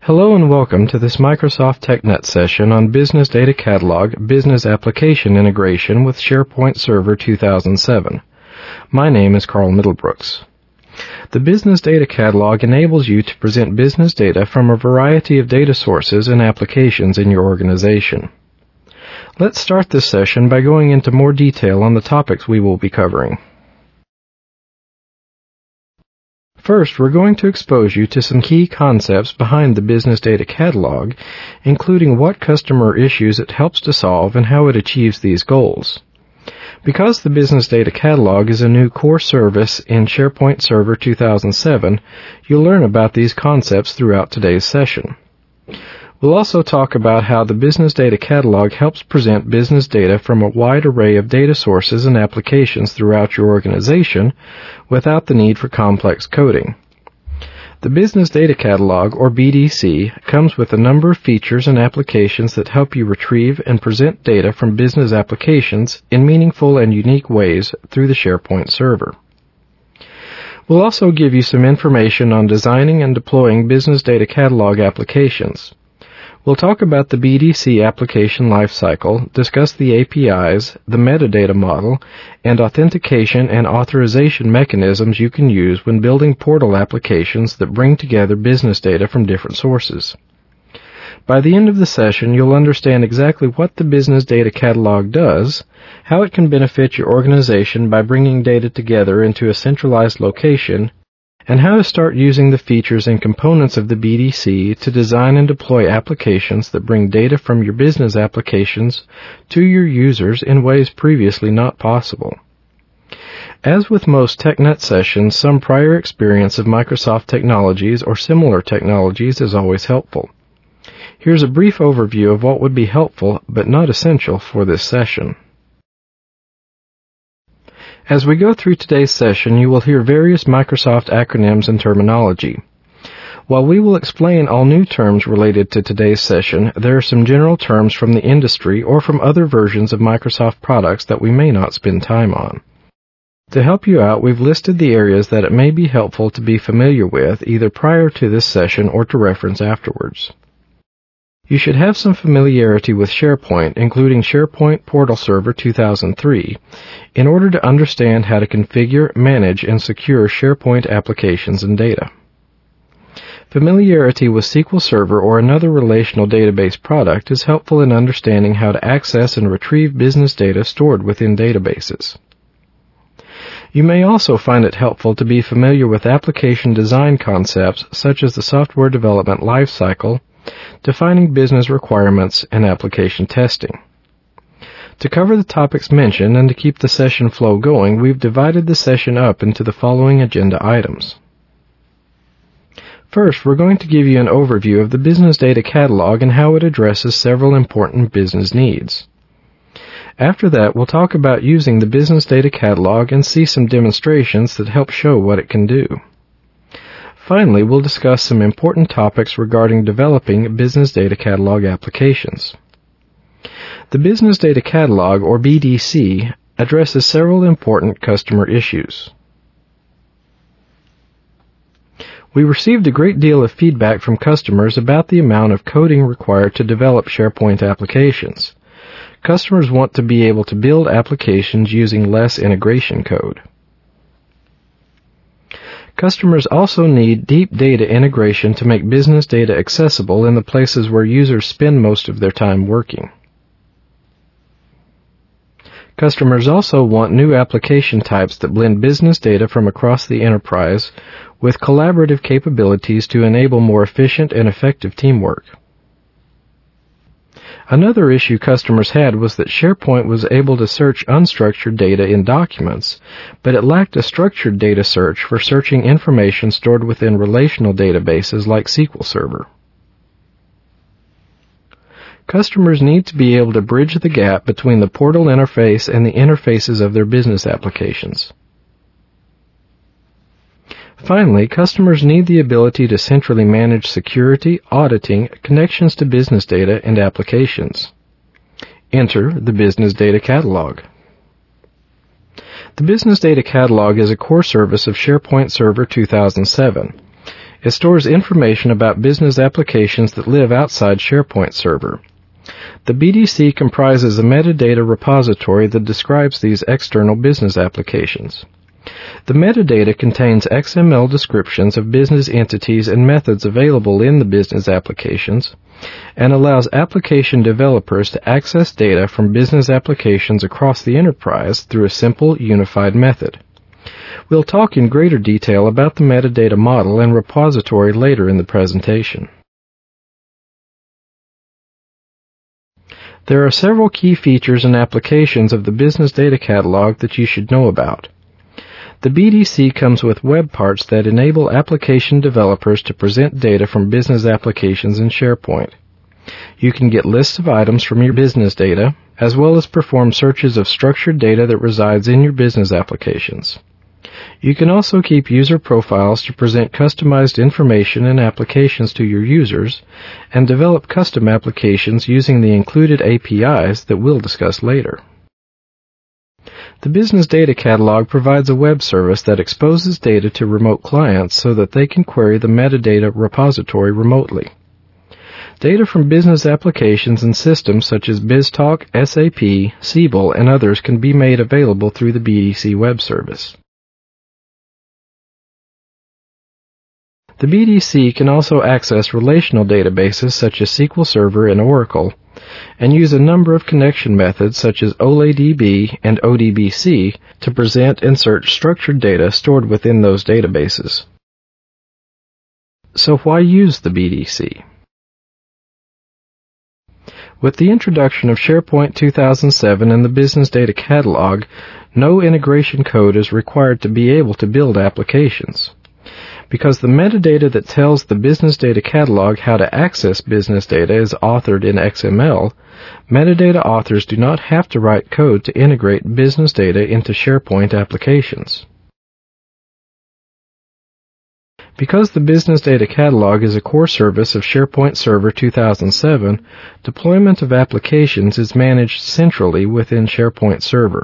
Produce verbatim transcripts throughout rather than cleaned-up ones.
Hello and welcome to this Microsoft TechNet session on Business Data Catalog Business Application Integration with SharePoint Server two thousand seven. My name is Carl Middlebrooks. The Business Data Catalog enables you to present business data from a variety of data sources and applications in your organization. Let's start this session by going into more detail on the topics we will be covering. First, we're going to expose you to some key concepts behind the Business Data Catalog, including what customer issues it helps to solve and how it achieves these goals. Because the Business Data Catalog is a new core service in SharePoint Server two thousand seven, you'll learn about these concepts throughout today's session. We'll also talk about how the Business Data Catalog helps present business data from a wide array of data sources and applications throughout your organization without the need for complex coding. The Business Data Catalog, or B D C, comes with a number of features and applications that help you retrieve and present data from business applications in meaningful and unique ways through the SharePoint server. We'll also give you some information on designing and deploying Business Data Catalog applications. We'll talk about the B D C application lifecycle, discuss the A P Is, the metadata model, and authentication and authorization mechanisms you can use when building portal applications that bring together business data from different sources. By the end of the session, you'll understand exactly what the Business Data Catalog does, how it can benefit your organization by bringing data together into a centralized location, and how to start using the features and components of the B D C to design and deploy applications that bring data from your business applications to your users in ways previously not possible. As with most TechNet sessions, some prior experience of Microsoft technologies or similar technologies is always helpful. Here's a brief overview of what would be helpful but not essential for this session. As we go through today's session, you will hear various Microsoft acronyms and terminology. While we will explain all new terms related to today's session, there are some general terms from the industry or from other versions of Microsoft products that we may not spend time on. To help you out, we've listed the areas that it may be helpful to be familiar with either prior to this session or to reference afterwards. You should have some familiarity with SharePoint, including SharePoint Portal Server two thousand three, in order to understand how to configure, manage, and secure SharePoint applications and data. Familiarity with S Q L Server or another relational database product is helpful in understanding how to access and retrieve business data stored within databases. You may also find it helpful to be familiar with application design concepts such as the software development lifecycle, defining business requirements, and application testing. To cover the topics mentioned and to keep the session flow going, we've divided the session up into the following agenda items. First, we're going to give you an overview of the Business Data Catalog and how it addresses several important business needs. After that, we'll talk about using the Business Data Catalog and see some demonstrations that help show what it can do. Finally, we'll discuss some important topics regarding developing Business Data Catalog applications. The Business Data Catalog, or B D C, addresses several important customer issues. We received a great deal of feedback from customers about the amount of coding required to develop SharePoint applications. Customers want to be able to build applications using less integration code. Customers also need deep data integration to make business data accessible in the places where users spend most of their time working. Customers also want new application types that blend business data from across the enterprise with collaborative capabilities to enable more efficient and effective teamwork. Another issue customers had was that SharePoint was able to search unstructured data in documents, but it lacked a structured data search for searching information stored within relational databases like S Q L Server. Customers need to be able to bridge the gap between the portal interface and the interfaces of their business applications. Finally, customers need the ability to centrally manage security, auditing, connections to business data, and applications. Enter the Business Data Catalog. The Business Data Catalog is a core service of SharePoint Server two thousand seven. It stores information about business applications that live outside SharePoint Server. The B D C comprises a metadata repository that describes these external business applications. The metadata contains X M L descriptions of business entities and methods available in the business applications, and allows application developers to access data from business applications across the enterprise through a simple, unified method. We'll talk in greater detail about the metadata model and repository later in the presentation. There are several key features and applications of the Business Data Catalog that you should know about. The B D C comes with web parts that enable application developers to present data from business applications in SharePoint. You can get lists of items from your business data, as well as perform searches of structured data that resides in your business applications. You can also keep user profiles to present customized information and applications to your users, and develop custom applications using the included A P Is that we'll discuss later. The Business Data Catalog provides a web service that exposes data to remote clients so that they can query the metadata repository remotely. Data from business applications and systems such as BizTalk, S A P, Siebel, and others can be made available through the B D C web service. The B D C can also access relational databases such as S Q L Server and Oracle, and use a number of connection methods such as OLADB and O D B C to present and search structured data stored within those databases. So why use the B D C? With the introduction of SharePoint two thousand seven and the Business Data Catalog, no integration code is required to be able to build applications. Because the metadata that tells the Business Data Catalog how to access business data is authored in X M L, metadata authors do not have to write code to integrate business data into SharePoint applications. Because the Business Data Catalog is a core service of SharePoint Server two thousand seven, deployment of applications is managed centrally within SharePoint Server.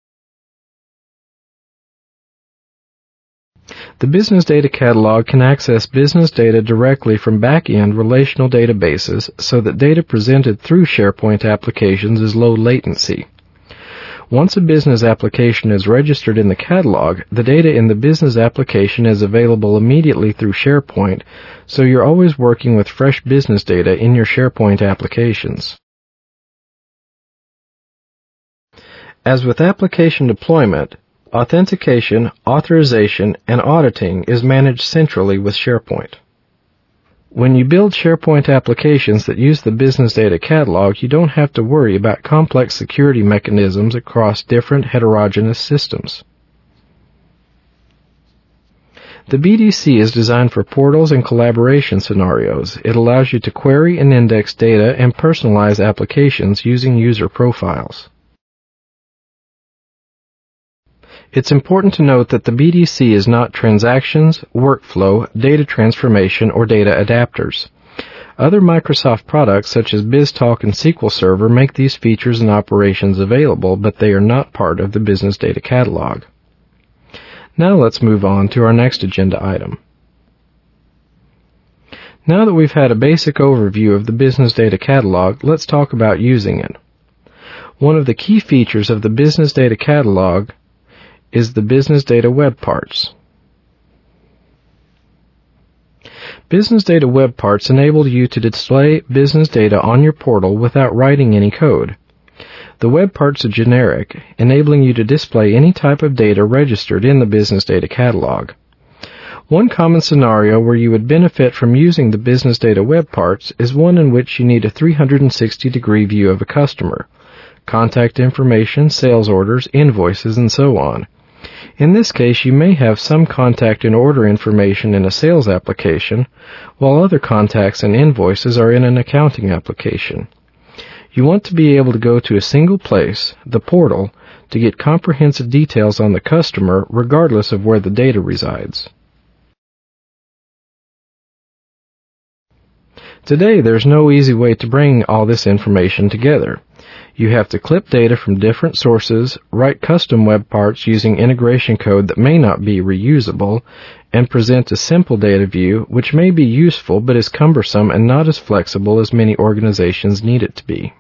The Business Data Catalog can access business data directly from back-end relational databases so that data presented through SharePoint applications is low latency. Once a business application is registered in the catalog, the data in the business application is available immediately through SharePoint, so you're always working with fresh business data in your SharePoint applications. As with application deployment, authentication, authorization, and auditing is managed centrally with SharePoint. When you build SharePoint applications that use the Business Data Catalog, you don't have to worry about complex security mechanisms across different heterogeneous systems. The B D C is designed for portals and collaboration scenarios. It allows you to query and index data and personalize applications using user profiles. It's important to note that the B D C is not transactions, workflow, data transformation, or data adapters. Other Microsoft products such as BizTalk and S Q L Server make these features and operations available, but they are not part of the Business Data Catalog. Now let's move on to our next agenda item. Now that we've had a basic overview of the Business Data Catalog, let's talk about using it. One of the key features of the Business Data Catalog is the Business Data Web Parts. Business Data Web Parts enable you to display business data on your portal without writing any code. The web parts are generic, enabling you to display any type of data registered in the Business Data Catalog. One common scenario where you would benefit from using the Business Data Web Parts is one in which you need a three hundred sixty degree view of a customer, contact information, sales orders, invoices, and so on. In this case, you may have some contact and order information in a sales application, while other contacts and invoices are in an accounting application. You want to be able to go to a single place, the portal, to get comprehensive details on the customer regardless of where the data resides. Today, there's no easy way to bring all this information together. You have to clip data from different sources, write custom web parts using integration code that may not be reusable, and present a simple data view which may be useful but is cumbersome and not as flexible as many organizations need it to be.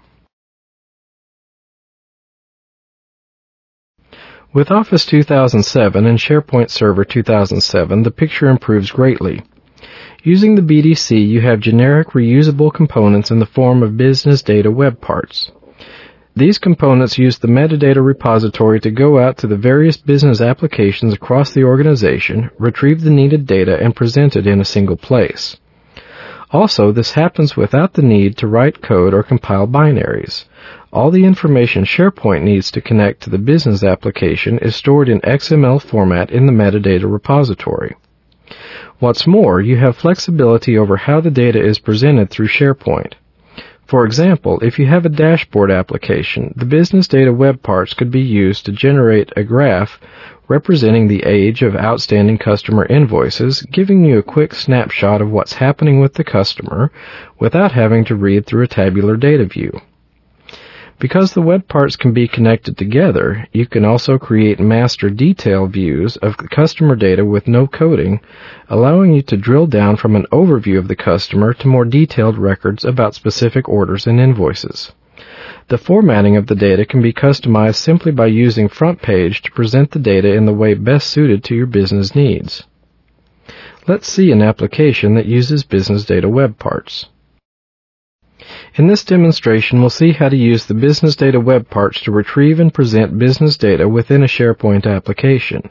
With Office two thousand seven and SharePoint Server two thousand seven, the picture improves greatly. Using the B D C, you have generic reusable components in the form of business data web parts. These components use the metadata repository to go out to the various business applications across the organization, retrieve the needed data, and present it in a single place. Also, this happens without the need to write code or compile binaries. All the information SharePoint needs to connect to the business application is stored in X M L format in the metadata repository. What's more, you have flexibility over how the data is presented through SharePoint. For example, if you have a dashboard application, the business data web parts could be used to generate a graph representing the age of outstanding customer invoices, giving you a quick snapshot of what's happening with the customer without having to read through a tabular data view. Because the web parts can be connected together, you can also create master detail views of the customer data with no coding, allowing you to drill down from an overview of the customer to more detailed records about specific orders and invoices. The formatting of the data can be customized simply by using FrontPage to present the data in the way best suited to your business needs. Let's see an application that uses business data web parts. In this demonstration, we'll see how to use the business data web parts to retrieve and present business data within a SharePoint application.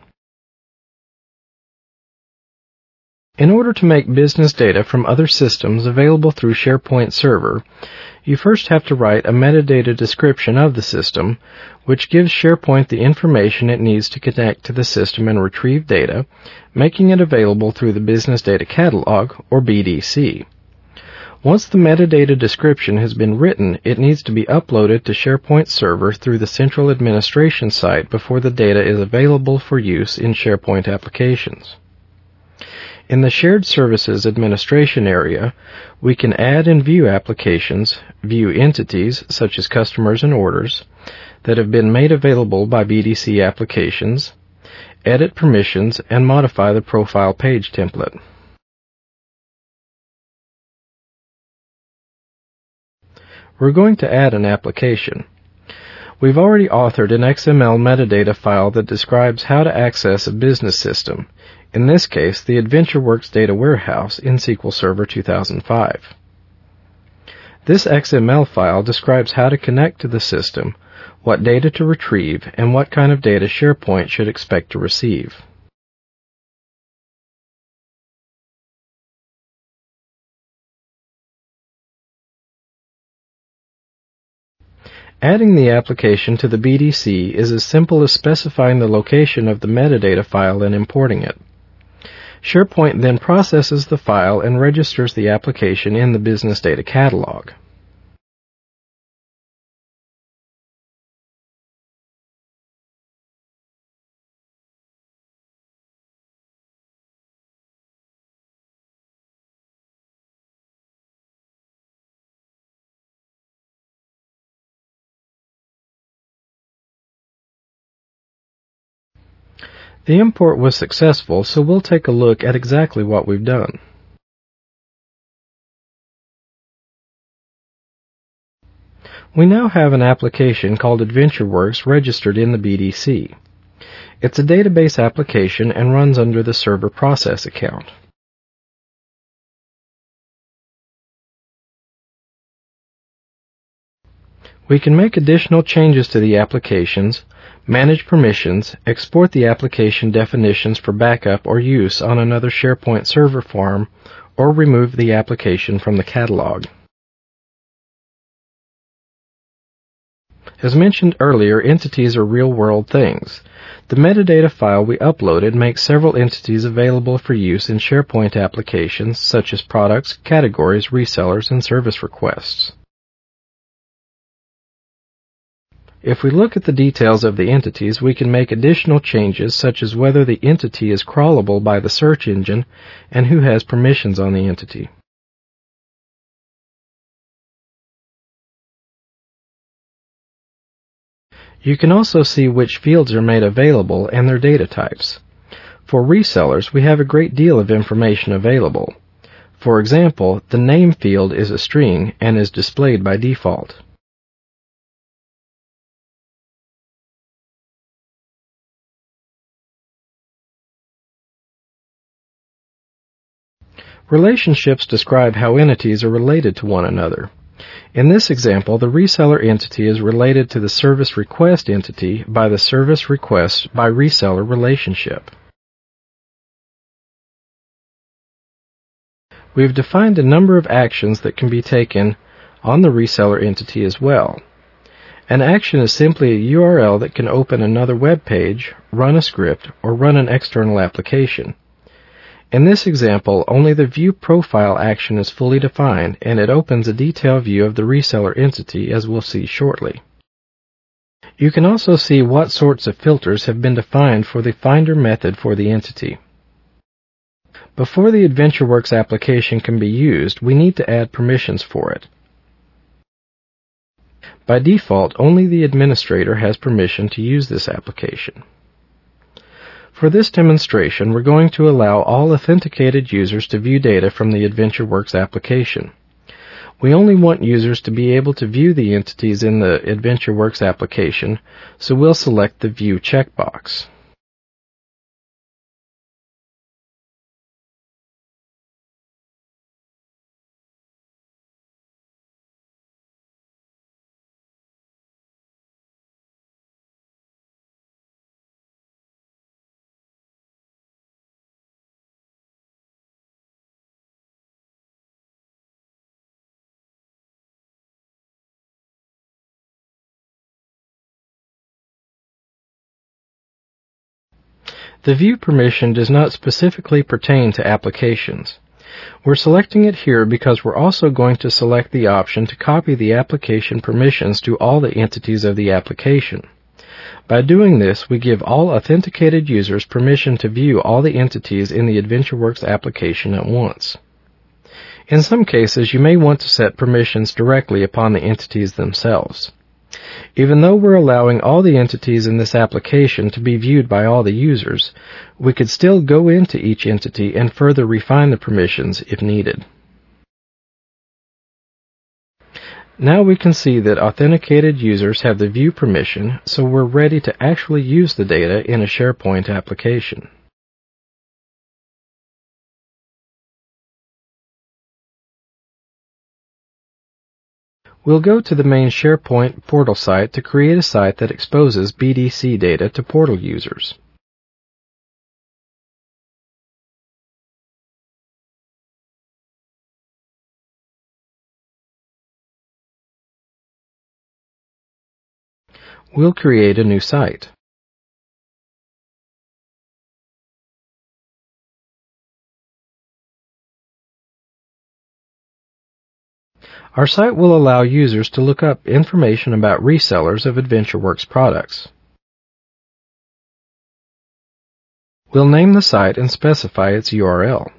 In order to make business data from other systems available through SharePoint Server, you first have to write a metadata description of the system, which gives SharePoint the information it needs to connect to the system and retrieve data, making it available through the Business Data Catalog, or B D C. Once the metadata description has been written, it needs to be uploaded to SharePoint Server through the central administration site before the data is available for use in SharePoint applications. In the Shared Services Administration area, we can add and view applications, view entities such as customers and orders that have been made available by B D C applications, edit permissions, and modify the profile page template. We're going to add an application. We've already authored an X M L metadata file that describes how to access a business system, in this case the AdventureWorks Data Warehouse in S Q L Server two thousand five. This X M L file describes how to connect to the system, what data to retrieve, and what kind of data SharePoint should expect to receive. Adding the application to the B D C is as simple as specifying the location of the metadata file and importing it. SharePoint then processes the file and registers the application in the Business Data Catalog. The import was successful, so we'll take a look at exactly what we've done. We now have an application called AdventureWorks registered in the B D C. It's a database application and runs under the Server Process account. We can make additional changes to the applications, manage permissions, export the application definitions for backup or use on another SharePoint server farm, or remove the application from the catalog. As mentioned earlier, entities are real-world things. The metadata file we uploaded makes several entities available for use in SharePoint applications such as products, categories, resellers, and service requests. If we look at the details of the entities, we can make additional changes such as whether the entity is crawlable by the search engine and who has permissions on the entity. You can also see which fields are made available and their data types. For resellers, we have a great deal of information available. For example, the name field is a string and is displayed by default. Relationships describe how entities are related to one another. In this example, the reseller entity is related to the service request entity by the service request by reseller relationship. We have defined a number of actions that can be taken on the reseller entity as well. An action is simply a U R L that can open another web page, run a script, or run an external application. In this example, only the View Profile action is fully defined, and it opens a detailed view of the reseller entity, as we'll see shortly. You can also see what sorts of filters have been defined for the Finder method for the entity. Before the AdventureWorks application can be used, we need to add permissions for it. By default, only the administrator has permission to use this application. For this demonstration, we're going to allow all authenticated users to view data from the AdventureWorks application. We only want users to be able to view the entities in the AdventureWorks application, so we'll select the View checkbox. The view permission does not specifically pertain to applications. We're selecting it here because we're also going to select the option to copy the application permissions to all the entities of the application. By doing this, we give all authenticated users permission to view all the entities in the AdventureWorks application at once. In some cases, you may want to set permissions directly upon the entities themselves. Even though we're allowing all the entities in this application to be viewed by all the users, we could still go into each entity and further refine the permissions if needed. Now we can see that authenticated users have the view permission, so we're ready to actually use the data in a SharePoint application. We'll go to the main SharePoint portal site to create a site that exposes B D C data to portal users. We'll create a new site. Our site will allow users to look up information about resellers of AdventureWorks products. We'll name the site and specify its U R L.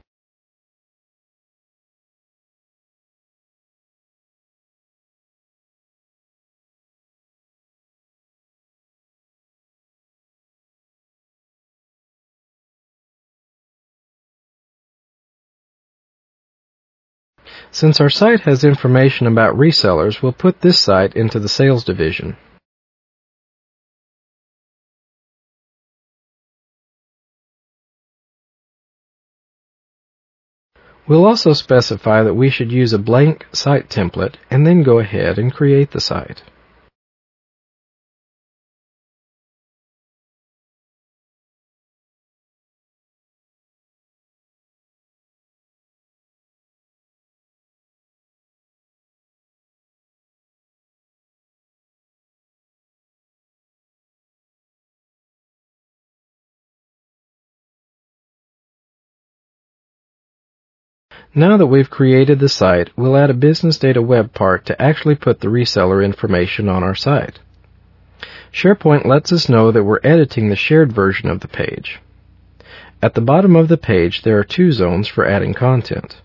Since our site has information about resellers, we'll put this site into the sales division. We'll also specify that we should use a blank site template and then go ahead and create the site. Now that we've created the site, we'll add a Business Data Web part to actually put the reseller information on our site. SharePoint lets us know that we're editing the shared version of the page. At the bottom of the page, there are two zones for adding content.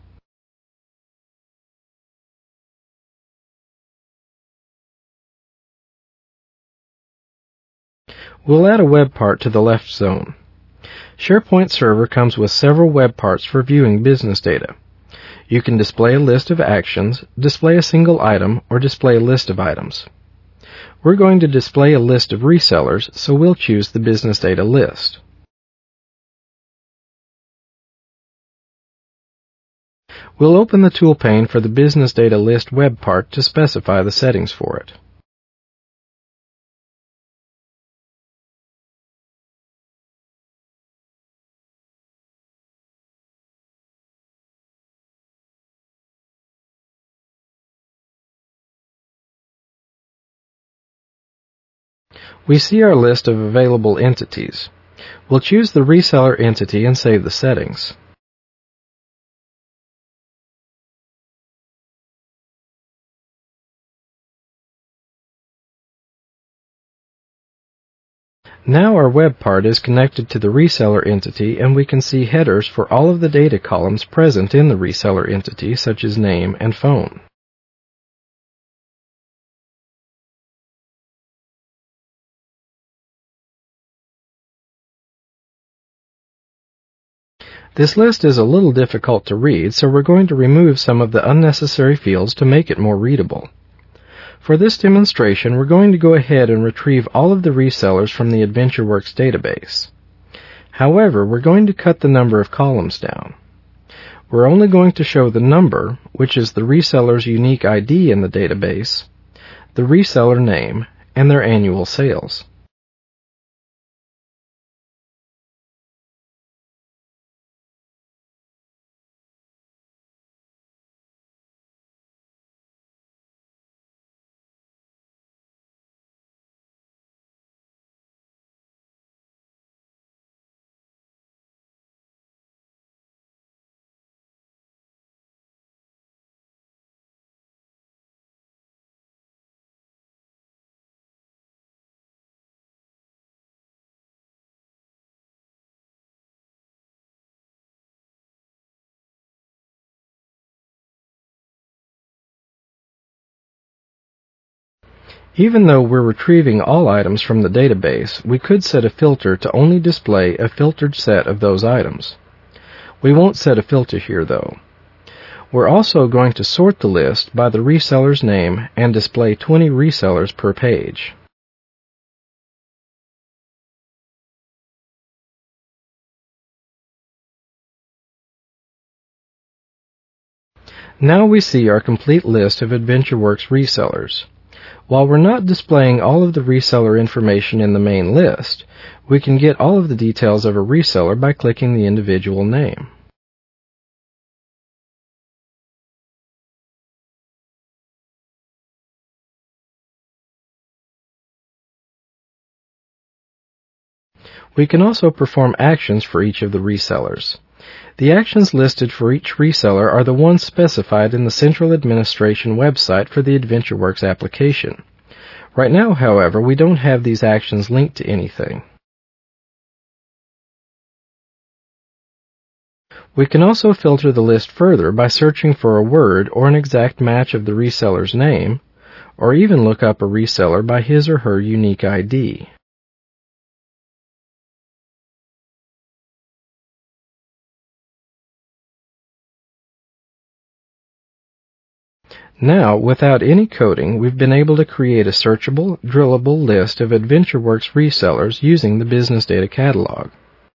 We'll add a web part to the left zone. SharePoint Server comes with several web parts for viewing business data. You can display a list of actions, display a single item, or display a list of items. We're going to display a list of resellers, so we'll choose the business data list. We'll open the tool pane for the business data list web part to specify the settings for it. We see our list of available entities. We'll choose the reseller entity and save the settings. Now our web part is connected to the reseller entity, and we can see headers for all of the data columns present in the reseller entity, such as name and phone. This list is a little difficult to read, so we're going to remove some of the unnecessary fields to make it more readable. For this demonstration, we're going to go ahead and retrieve all of the resellers from the AdventureWorks database. However, we're going to cut the number of columns down. We're only going to show the number, which is the reseller's unique I D in the database, the reseller name, and their annual sales. Even though we're retrieving all items from the database, we could set a filter to only display a filtered set of those items. We won't set a filter here, though. We're also going to sort the list by the reseller's name and display twenty resellers per page. Now we see our complete list of AdventureWorks resellers. While we're not displaying all of the reseller information in the main list, we can get all of the details of a reseller by clicking the individual name. We can also perform actions for each of the resellers. The actions listed for each reseller are the ones specified in the Central Administration website for the AdventureWorks application. Right now, however, we don't have these actions linked to anything. We can also filter the list further by searching for a word or an exact match of the reseller's name, or even look up a reseller by his or her unique I D. Now, without any coding, we've been able to create a searchable, drillable list of AdventureWorks resellers using the Business Data Catalog.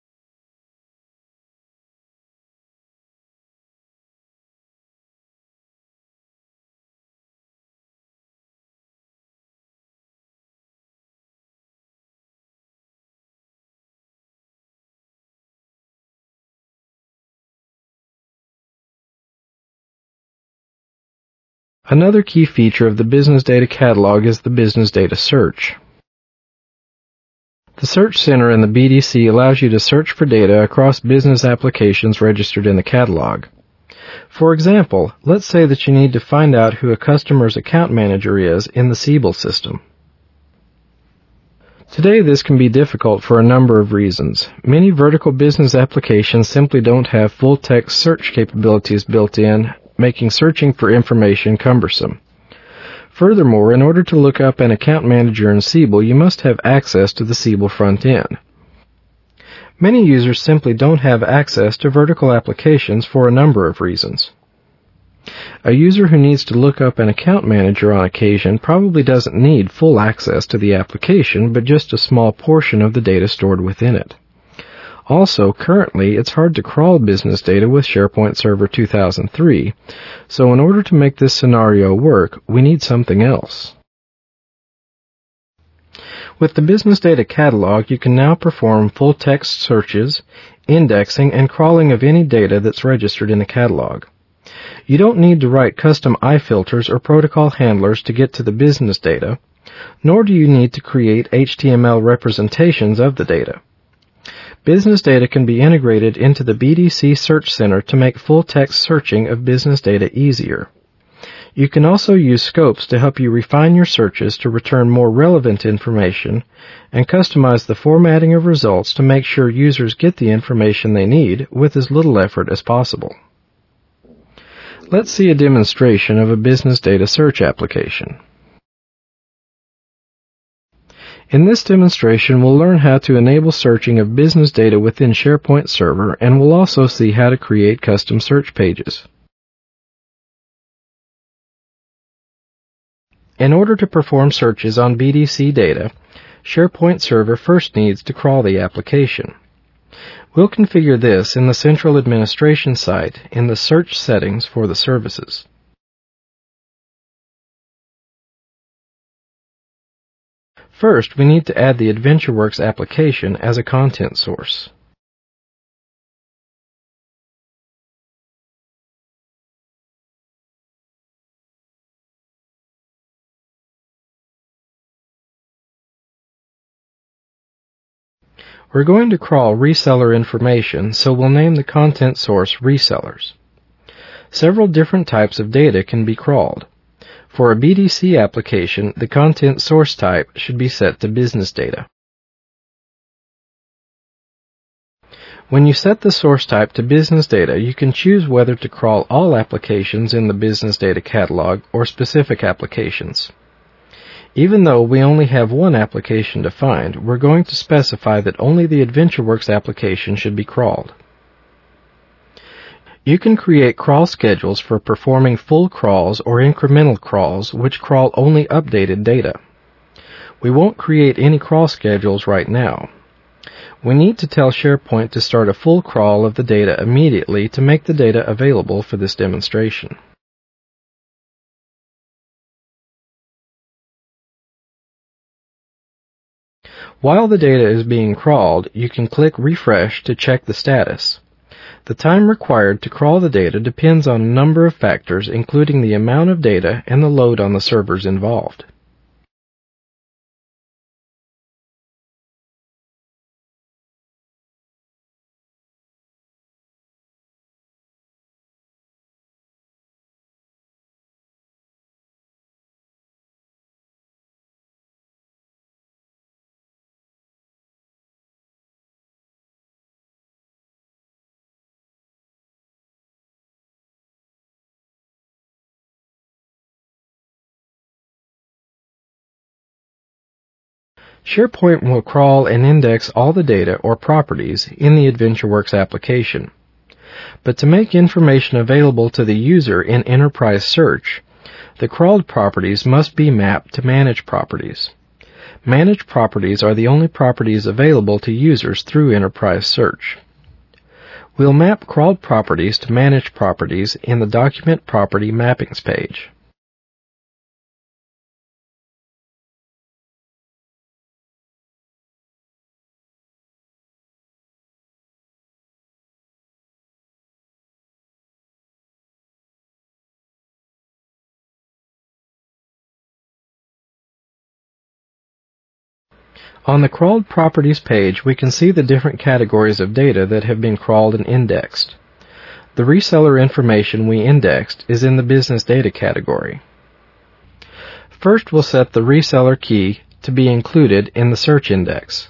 Another key feature of the Business Data Catalog is the Business Data Search. The Search Center in the B D C allows you to search for data across business applications registered in the catalog. For example, let's say that you need to find out who a customer's account manager is in the Siebel system. Today, this can be difficult for a number of reasons. Many vertical business applications simply don't have full-text search capabilities built in, making searching for information cumbersome. Furthermore, in order to look up an account manager in Siebel, you must have access to the Siebel front end. Many users simply don't have access to vertical applications for a number of reasons. A user who needs to look up an account manager on occasion probably doesn't need full access to the application, but just a small portion of the data stored within it. Also, currently, it's hard to crawl business data with SharePoint Server two thousand three, so in order to make this scenario work, we need something else. With the Business Data Catalog, you can now perform full-text searches, indexing, and crawling of any data that's registered in the catalog. You don't need to write custom iFilters or protocol handlers to get to the business data, nor do you need to create H T M L representations of the data. Business data can be integrated into the B D C Search Center to make full-text searching of business data easier. You can also use scopes to help you refine your searches to return more relevant information and customize the formatting of results to make sure users get the information they need with as little effort as possible. Let's see a demonstration of a business data search application. In this demonstration, we'll learn how to enable searching of business data within SharePoint Server, and we'll also see how to create custom search pages. In order to perform searches on B D C data, SharePoint Server first needs to crawl the application. We'll configure this in the Central Administration site in the Search settings for the services. First, we need to add the AdventureWorks application as a content source. We're going to crawl reseller information, so we'll name the content source Resellers. Several different types of data can be crawled. For a B D C application, the content source type should be set to business data. When you set the source type to business data, you can choose whether to crawl all applications in the business data catalog or specific applications. Even though we only have one application to find, we're going to specify that only the AdventureWorks application should be crawled. You can create crawl schedules for performing full crawls or incremental crawls, which crawl only updated data. We won't create any crawl schedules right now. We need to tell SharePoint to start a full crawl of the data immediately to make the data available for this demonstration. While the data is being crawled, you can click Refresh to check the status. The time required to crawl the data depends on a number of factors, including the amount of data and the load on the servers involved. SharePoint will crawl and index all the data or properties in the AdventureWorks application. But to make information available to the user in Enterprise Search, the crawled properties must be mapped to Manage Properties. Manage Properties are the only properties available to users through Enterprise Search. We'll map crawled properties to Manage Properties in the Document Property Mappings page. On the Crawled Properties page, we can see the different categories of data that have been crawled and indexed. The reseller information we indexed is in the Business Data category. First, we'll set the reseller key to be included in the search index.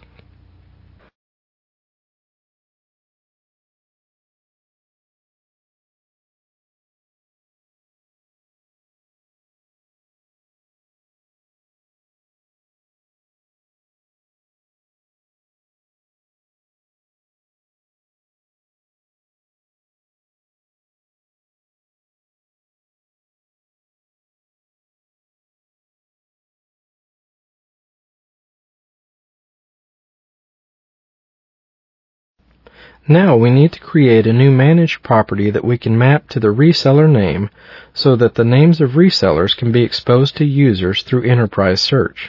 Now we need to create a new managed property that we can map to the reseller name so that the names of resellers can be exposed to users through enterprise search.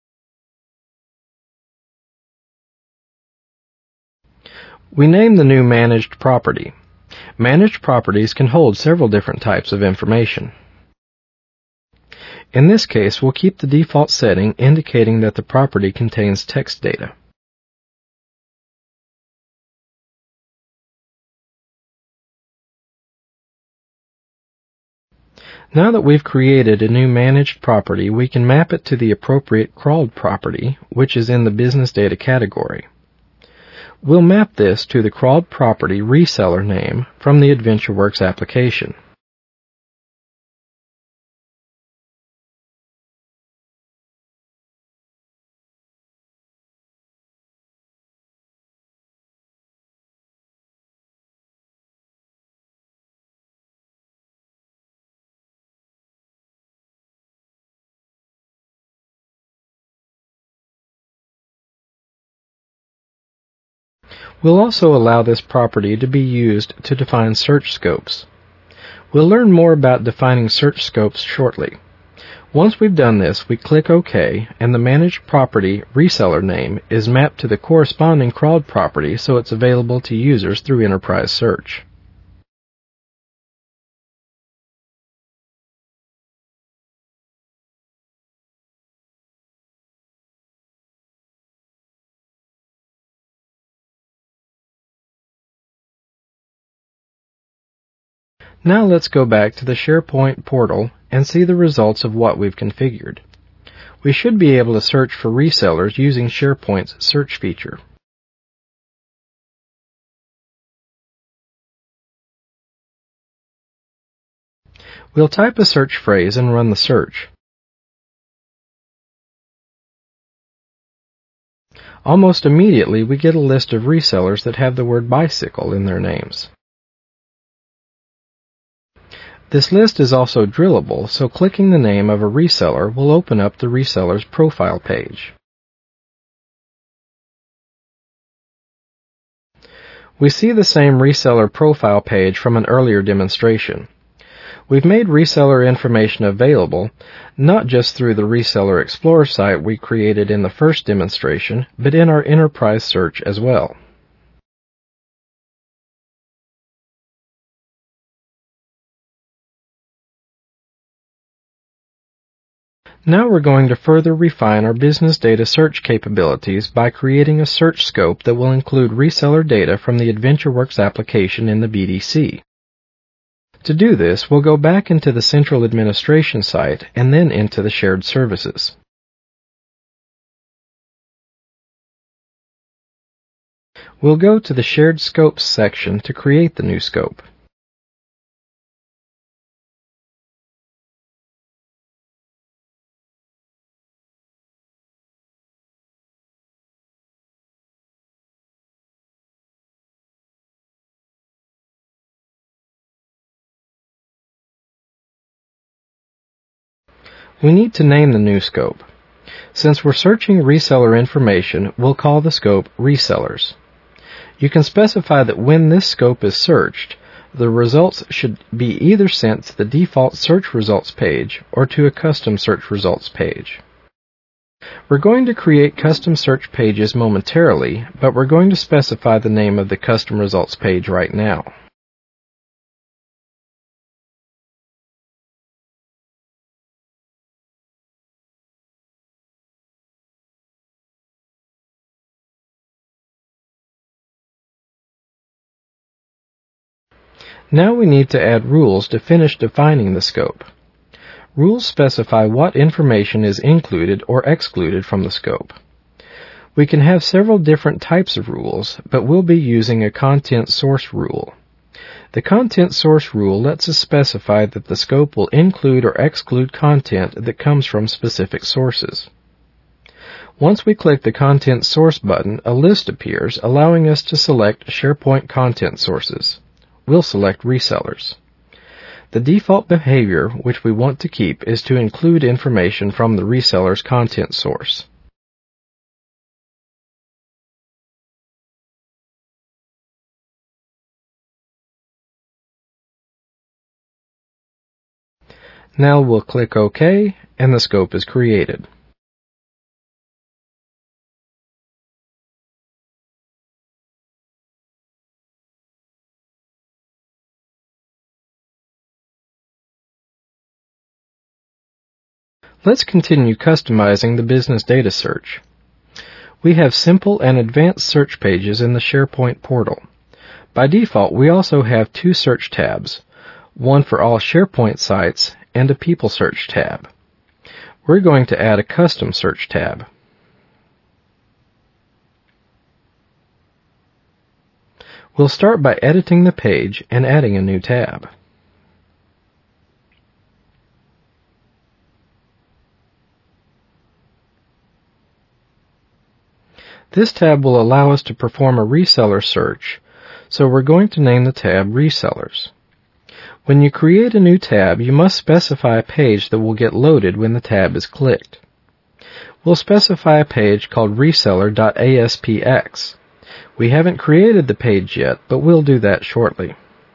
We name the new managed property. Managed properties can hold several different types of information. In this case, we'll keep the default setting indicating that the property contains text data. Now that we've created a new managed property, we can map it to the appropriate crawled property, which is in the business data category. We'll map this to the crawled property reseller name from the AdventureWorks application. We'll also allow this property to be used to define search scopes. We'll learn more about defining search scopes shortly. Once we've done this, we click OK, and the managed property reseller name is mapped to the corresponding crawled property so it's available to users through enterprise search. Now let's go back to the SharePoint portal and see the results of what we've configured. We should be able to search for resellers using SharePoint's search feature. We'll type a search phrase and run the search. Almost immediately, we get a list of resellers that have the word bicycle in their names. This list is also drillable, so clicking the name of a reseller will open up the reseller's profile page. We see the same reseller profile page from an earlier demonstration. We've made reseller information available, not just through the Reseller Explorer site we created in the first demonstration, but in our enterprise search as well. Now we're going to further refine our business data search capabilities by creating a search scope that will include reseller data from the AdventureWorks application in the B D C. To do this, we'll go back into the central administration site and then into the shared services. We'll go to the Shared Scopes section to create the new scope. We need to name the new scope. Since we're searching reseller information, we'll call the scope Resellers. You can specify that when this scope is searched, the results should be either sent to the default search results page or to a custom search results page. We're going to create custom search pages momentarily, but we're going to specify the name of the custom results page right now. Now we need to add rules to finish defining the scope. Rules specify what information is included or excluded from the scope. We can have several different types of rules, but we'll be using a content source rule. The content source rule lets us specify that the scope will include or exclude content that comes from specific sources. Once we click the Content Source button, a list appears allowing us to select SharePoint content sources. We'll select resellers. The default behavior which we want to keep is to include information from the reseller's content source. Now we'll click OK, and the scope is created. Let's continue customizing the business data search. We have simple and advanced search pages in the SharePoint portal. By default, we also have two search tabs, one for all SharePoint sites and a People Search tab. We're going to add a custom search tab. We'll start by editing the page and adding a new tab. This tab will allow us to perform a reseller search, so we're going to name the tab Resellers. When you create a new tab, you must specify a page that will get loaded when the tab is clicked. We'll specify a page called reseller dot A S P X. We haven't created the page yet, but we'll do that shortly.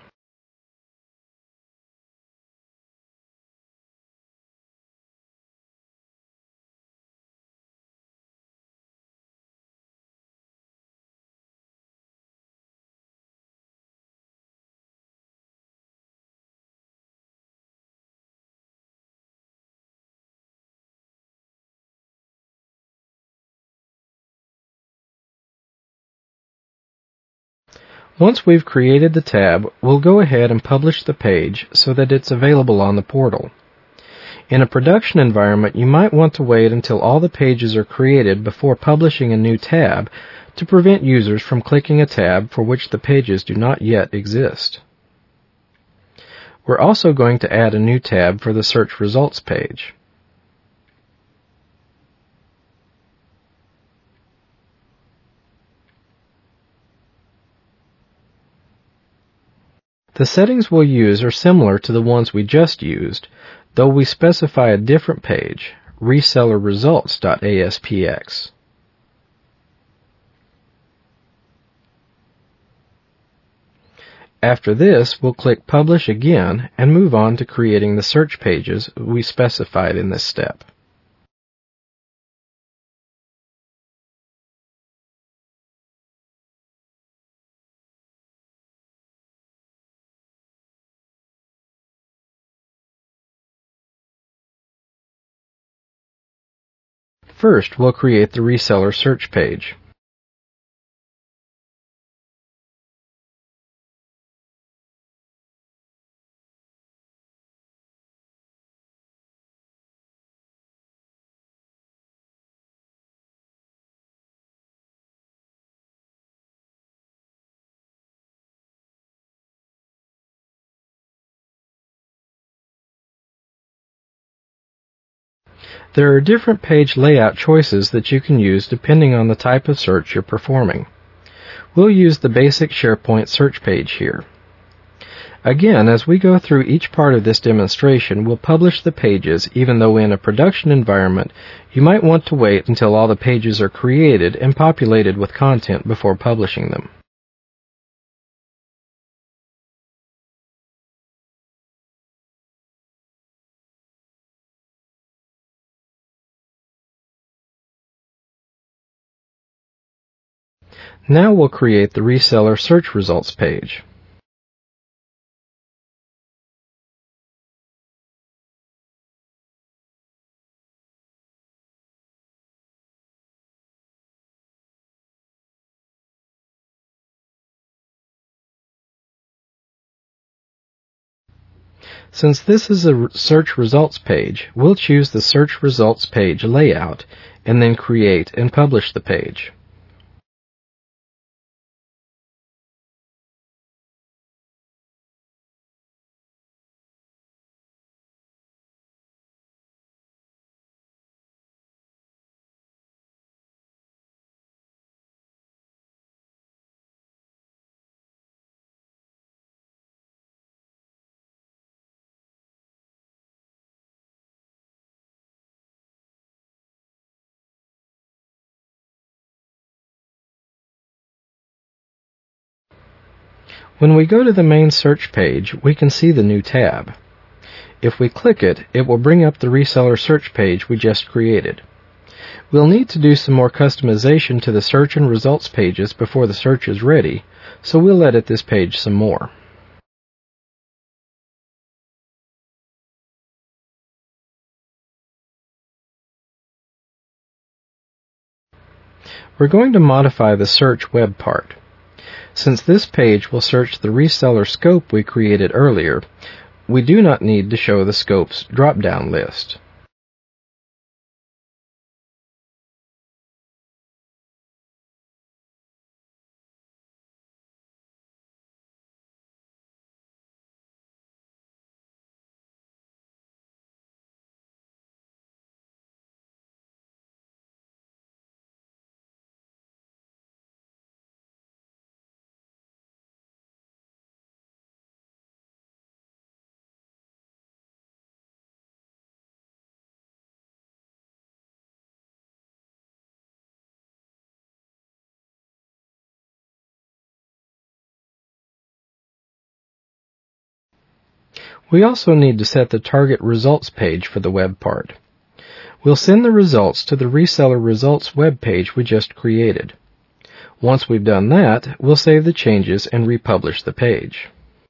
Once we've created the tab, we'll go ahead and publish the page so that it's available on the portal. In a production environment, you might want to wait until all the pages are created before publishing a new tab to prevent users from clicking a tab for which the pages do not yet exist. We're also going to add a new tab for the search results page. The settings we'll use are similar to the ones we just used, though we specify a different page, reseller results dot A S P X. After this, we'll click Publish again and move on to creating the search pages we specified in this step. First, we'll create the reseller search page. There are different page layout choices that you can use depending on the type of search you're performing. We'll use the basic SharePoint search page here. Again, as we go through each part of this demonstration, we'll publish the pages even though in a production environment you might want to wait until all the pages are created and populated with content before publishing them. Now we'll create the reseller search results page. Since this is a search results page, we'll choose the search results page layout and then create and publish the page. When we go to the main search page, we can see the new tab. If we click it, it will bring up the reseller search page we just created. We'll need to do some more customization to the search and results pages before the search is ready, so we'll edit this page some more. We're going to modify the search web part. Since this page will search the reseller scope we created earlier, we do not need to show the scope's drop-down list. We also need to set the target results page for the web part. We'll send the results to the reseller results web page we just created. Once we've done that, we'll save the changes and republish the page.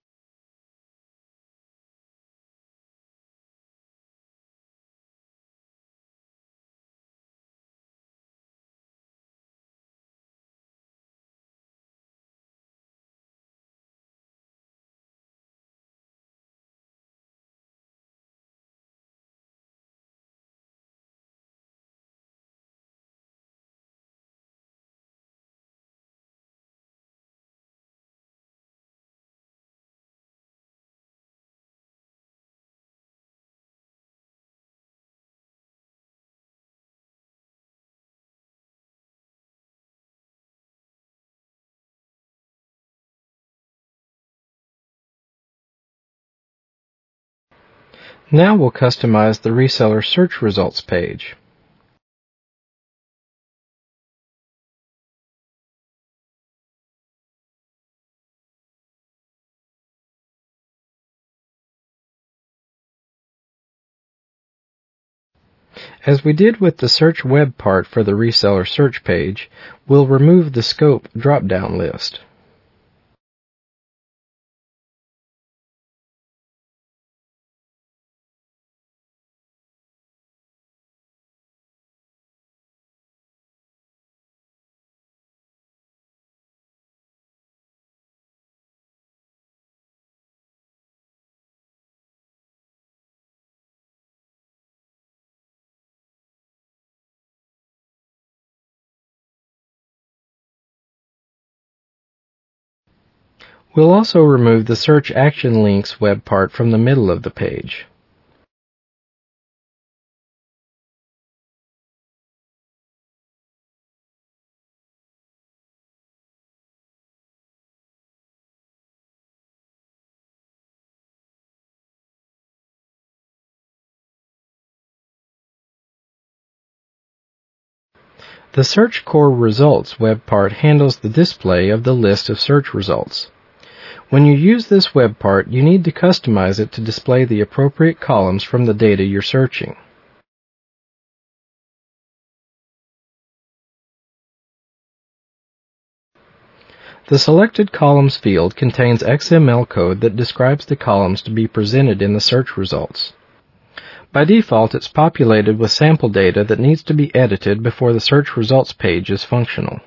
Now we'll customize the reseller search results page. As we did with the search web part for the reseller search page, we'll remove the scope drop-down list. We'll also remove the Search Action Links web part from the middle of the page. The Search Core Results web part handles the display of the list of search results. When you use this web part, you need to customize it to display the appropriate columns from the data you're searching. The Selected Columns field contains X M L code that describes the columns to be presented in the search results. By default, it's populated with sample data that needs to be edited before the search results page is functional.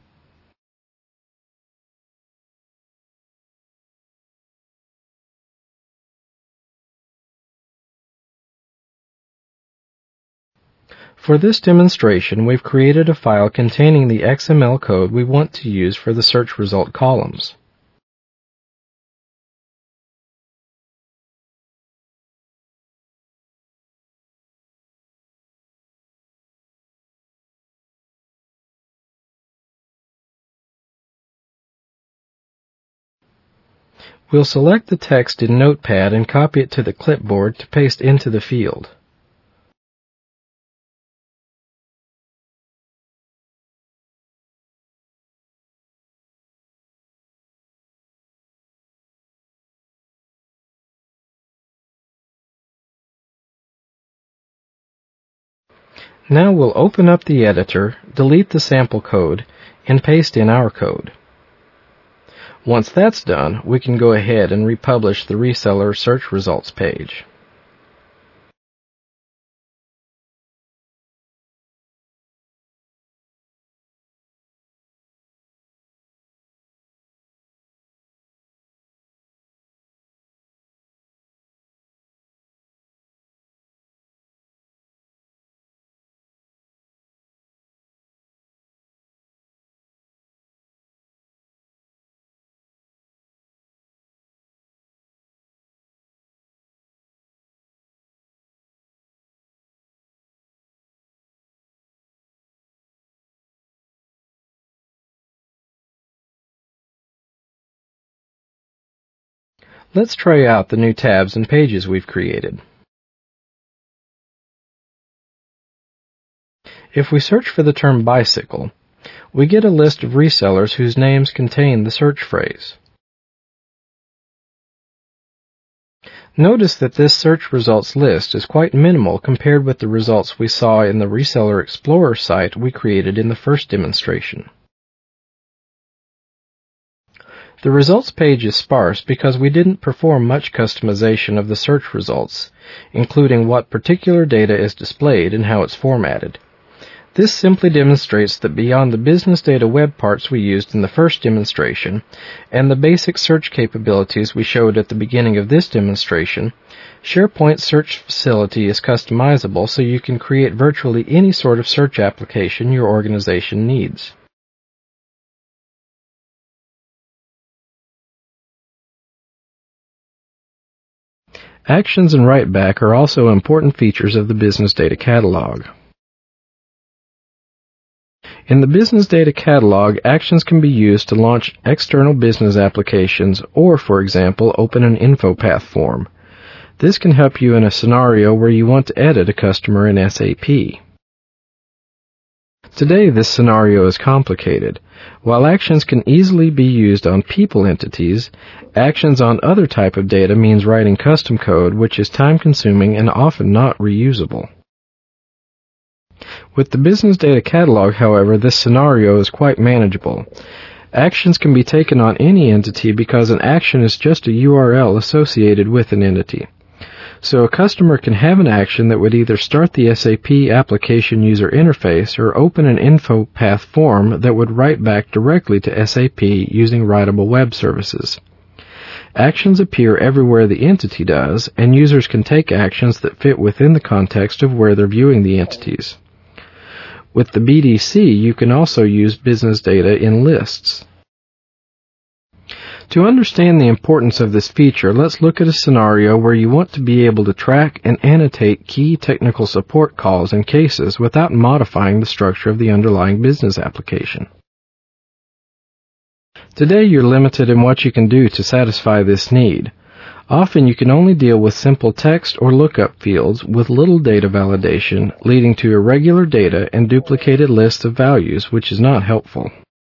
For this demonstration, we've created a file containing the X M L code we want to use for the search result columns. We'll select the text in Notepad and copy it to the clipboard to paste into the field. Now we'll open up the editor, delete the sample code, and paste in our code. Once that's done, we can go ahead and republish the reseller search results page. Let's try out the new tabs and pages we've created. If we search for the term bicycle, we get a list of resellers whose names contain the search phrase. Notice that this search results list is quite minimal compared with the results we saw in the Reseller Explorer site we created in the first demonstration. The results page is sparse because we didn't perform much customization of the search results, including what particular data is displayed and how it's formatted. This simply demonstrates that beyond the business data web parts we used in the first demonstration and the basic search capabilities we showed at the beginning of this demonstration, SharePoint Search Facility is customizable so you can create virtually any sort of search application your organization needs. Actions and write-back are also important features of the Business Data Catalog. In the Business Data Catalog, actions can be used to launch external business applications or, for example, open an InfoPath form. This can help you in a scenario where you want to edit a customer in S A P. Today, this scenario is complicated. While actions can easily be used on people entities, actions on other type of data means writing custom code, which is time-consuming and often not reusable. With the Business Data Catalog, however, this scenario is quite manageable. Actions can be taken on any entity because an action is just a U R L associated with an entity. So a customer can have an action that would either start the S A P application user interface or open an InfoPath form that would write back directly to S A P using writable web services. Actions appear everywhere the entity does, and users can take actions that fit within the context of where they're viewing the entities. With the B D C, you can also use business data in lists. To understand the importance of this feature, let's look at a scenario where you want to be able to track and annotate key technical support calls and cases without modifying the structure of the underlying business application. Today, you're limited in what you can do to satisfy this need. Often, you can only deal with simple text or lookup fields with little data validation, leading to irregular data and duplicated lists of values, which is not helpful.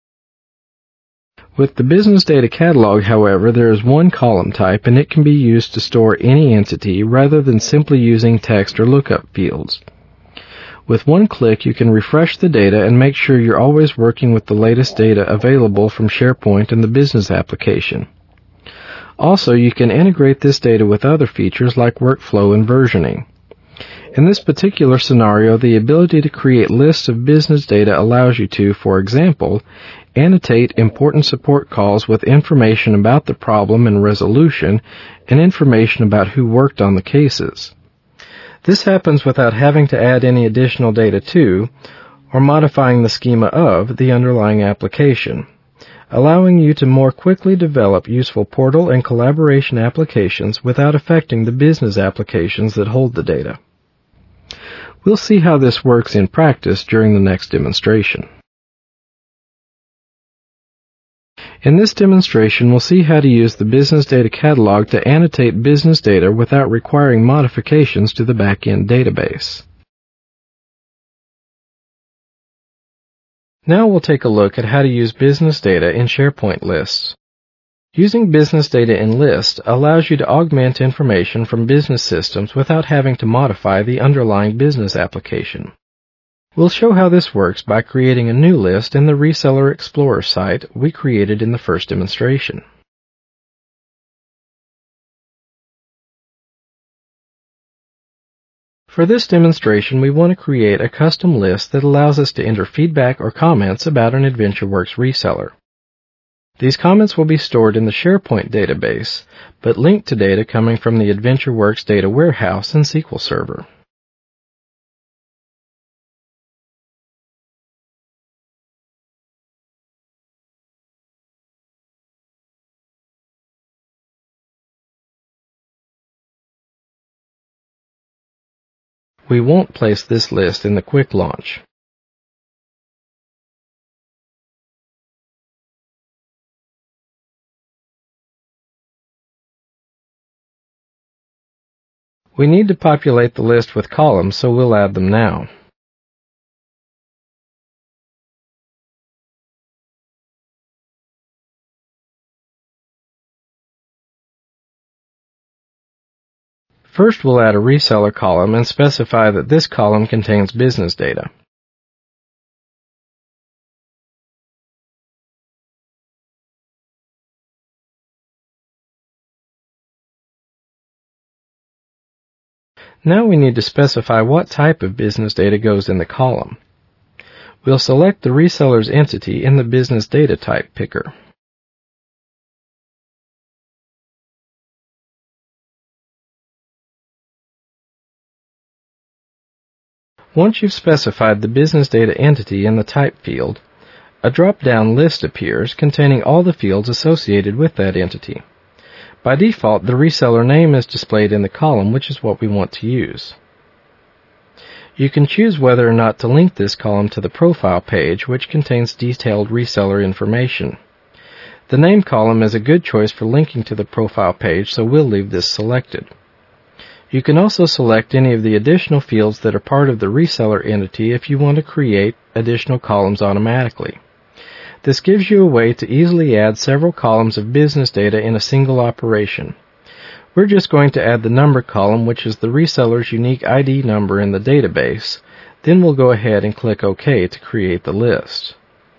With the Business Data Catalog, however, there is one column type, and it can be used to store any entity rather than simply using text or lookup fields. With one click, you can refresh the data and make sure you're always working with the latest data available from SharePoint and the business application. Also, you can integrate this data with other features like workflow and versioning. In this particular scenario, the ability to create lists of business data allows you to, for example, annotate important support calls with information about the problem and resolution and information about who worked on the cases. This happens without having to add any additional data to or modifying the schema of the underlying application, allowing you to more quickly develop useful portal and collaboration applications without affecting the business applications that hold the data. We'll see how this works in practice during the next demonstration. In this demonstration, we'll see how to use the Business Data Catalog to annotate business data without requiring modifications to the back-end database. Now we'll take a look at how to use business data in SharePoint lists. Using business data in lists allows you to augment information from business systems without having to modify the underlying business application. We'll show how this works by creating a new list in the Reseller Explorer site we created in the first demonstration. For this demonstration, we want to create a custom list that allows us to enter feedback or comments about an AdventureWorks reseller. These comments will be stored in the SharePoint database, but linked to data coming from the AdventureWorks data warehouse and S Q L Server. We won't place this list in the quick launch. We need to populate the list with columns, so we'll add them now. First, we'll add a reseller column and specify that this column contains business data. Now we need to specify what type of business data goes in the column. We'll select the reseller's entity in the business data type picker. Once you've specified the business data entity in the type field, a drop-down list appears containing all the fields associated with that entity. By default, the reseller name is displayed in the column, which is what we want to use. You can choose whether or not to link this column to the profile page, which contains detailed reseller information. The name column is a good choice for linking to the profile page, so we'll leave this selected. You can also select any of the additional fields that are part of the reseller entity if you want to create additional columns automatically. This gives you a way to easily add several columns of business data in a single operation. We're just going to add the number column, which is the reseller's unique I D number in the database. Then we'll go ahead and click OK to create the list.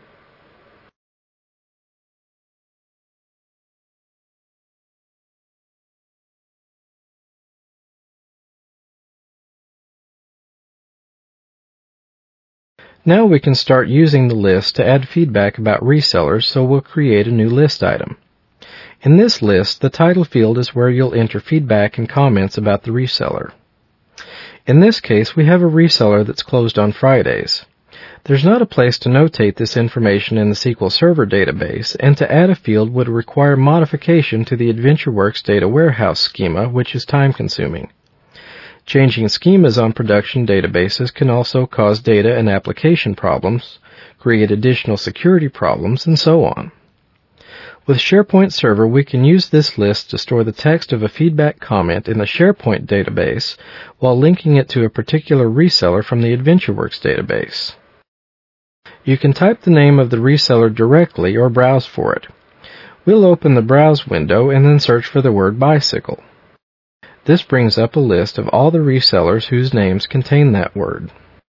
Now we can start using the list to add feedback about resellers, so we'll create a new list item. In this list, the title field is where you'll enter feedback and comments about the reseller. In this case, we have a reseller that's closed on Fridays. There's not a place to notate this information in the S Q L Server database, and to add a field would require modification to the AdventureWorks data warehouse schema, which is time-consuming. Changing schemas on production databases can also cause data and application problems, create additional security problems, and so on. With SharePoint Server, we can use this list to store the text of a feedback comment in the SharePoint database while linking it to a particular reseller from the AdventureWorks database. You can type the name of the reseller directly or browse for it. We'll open the Browse window and then search for the word bicycle. This brings up a list of all the resellers whose names contain that word.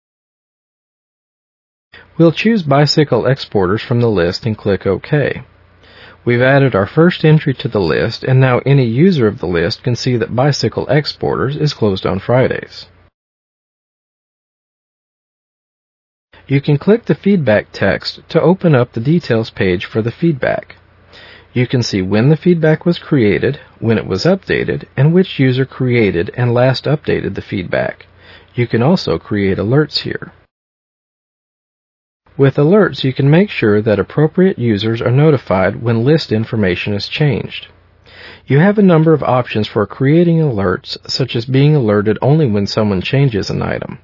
We'll choose Bicycle Exporters from the list and click OK. We've added our first entry to the list, and now any user of the list can see that Bicycle Exporters is closed on Fridays. You can click the feedback text to open up the details page for the feedback. You can see when the feedback was created, when it was updated, and which user created and last updated the feedback. You can also create alerts here. With alerts, you can make sure that appropriate users are notified when list information is changed. You have a number of options for creating alerts, such as being alerted only when someone changes an item.